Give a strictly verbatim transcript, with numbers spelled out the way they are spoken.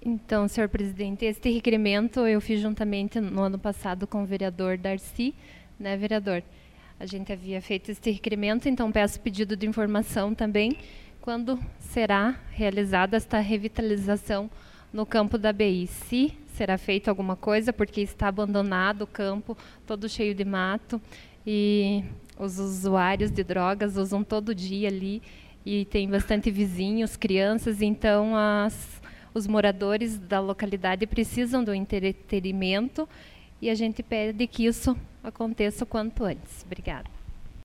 Então, senhor presidente, este requerimento eu fiz juntamente no ano passado com o vereador Darcy, né, vereador? A gente havia feito este requerimento, então peço pedido de informação também, quando será realizada esta revitalização no campo da B I. Se será feito alguma coisa, porque está abandonado o campo, todo cheio de mato, e os usuários de drogas usam todo dia ali, e tem bastante vizinhos, crianças, então as... os moradores da localidade precisam do entretenimento e a gente pede que isso aconteça o quanto antes. Obrigada.